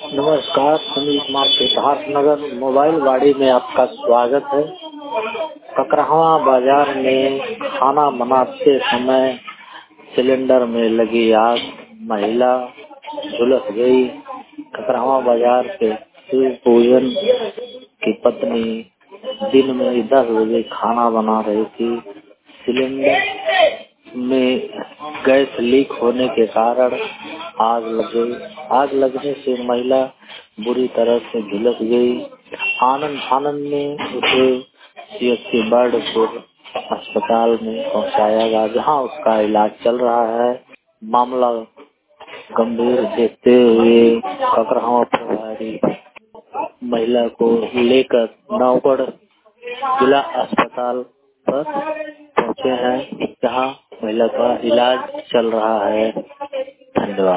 नमस्कार, सुनील कुमार सिद्धार्थनगर मोबाइल वाड़ी में आपका स्वागत है। ककरहवा बाजार में खाना बनाते समय सिलेंडर में लगी आग, महिला झुलस गई। ककरहवा बाजार के शिव पूजन की पत्नी दिन में 10 बजे खाना बना रही थी। सिलेंडर में गैस लीक होने के कारण आग लग गई। आग लगने से महिला बुरी तरह से झुलस गई। आनंद फानंद में उसे सीएचसी बर्डपुर अस्पताल में पहुंचाया गया, जहां उसका इलाज चल रहा है। मामला गंभीर देखते हुए ककरहवा प्रभारी महिला को लेकर नौगढ़ जिला अस्पताल पर पहुंचे हैं, जहां महिला का इलाज चल रहा है। धन्यवाद।